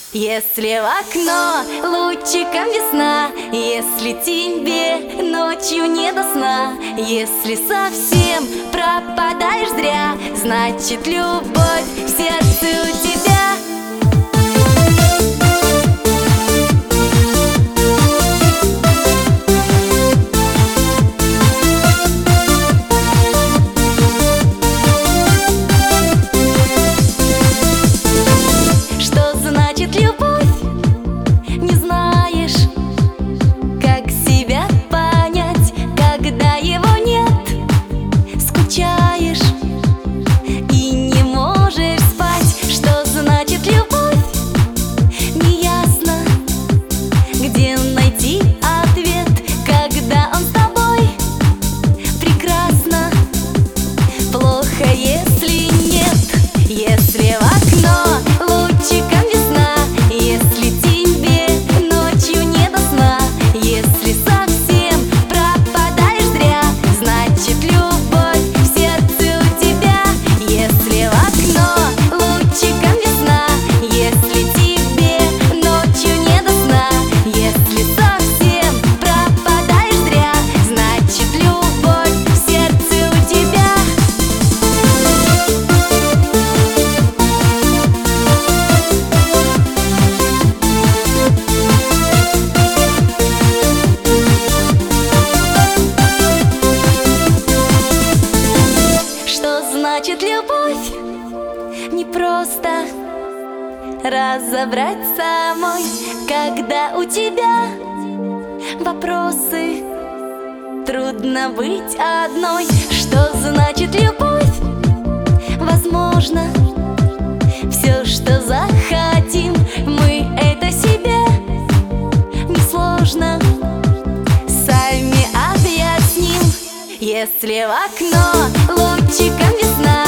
Если в окно лучиком весна, если тебе ночью не до сна, если совсем пропадаешь зря, значит любовь в сердце у тебя. Если в окно лучиком весна, если тебе ночью не до сна, если совсем пропадаешь зря, значит любовь в сердце у тебя. Если в окно лучиком весна, если тебе ночью не до сна, если совсем пропадаешь зря, значит любовь в сердце у тебя. Значит, любовь не просто разобрать самой, когда у тебя вопросы, трудно быть одной. Что значит любовь? Возможно, все, что захотим, мы это себе несложно сами объясним. Если в окно лучиком весна,